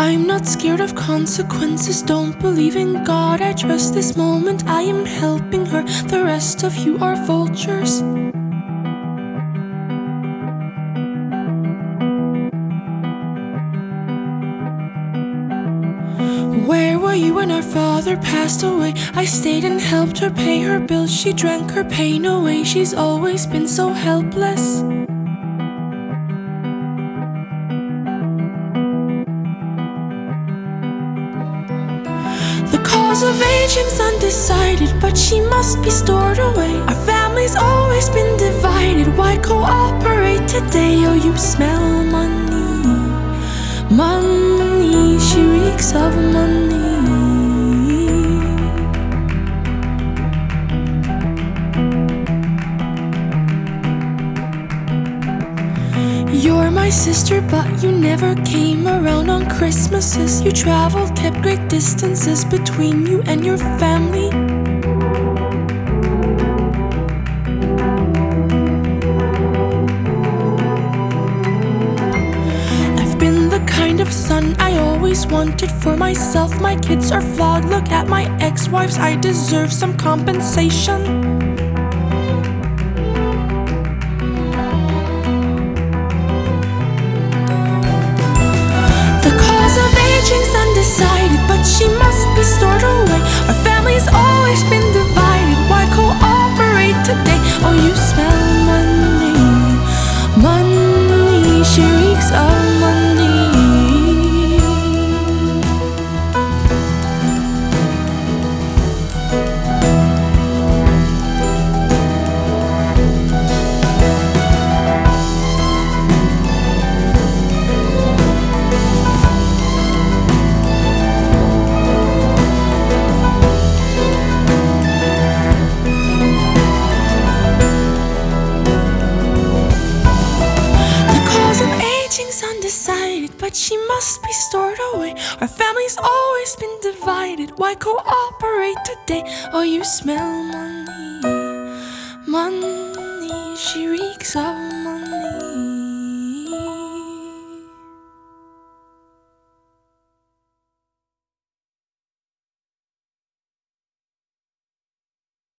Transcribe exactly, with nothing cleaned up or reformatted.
I'm not scared of consequences, don't believe in God. I trust this moment I am helping her. The rest of you are vultures. Where were you when our father passed away? I stayed and helped her pay her bills. She drank her pain away. She's always been so helpless. The cause of aging's undecided, but she must be stored away. Our family's always been divided. Why cooperate today? Oh, you smell money. Money, she reeks of money. You're my sister, but you never came around on Christmases. You traveled, kept great distances between you and your family. I've been the kind of son I always wanted for myself. My kids are flawed, look at my ex-wives. I deserve some compensation. Aging's undecided, but she must be stored away. Our family's always been divided. Why cooperate today? Oh, you smell money. Money, she reeks of money. Undecided, but she must be stored away. Our family's always been divided. Why cooperate today? Oh, you smell money. Money, she reeks of money.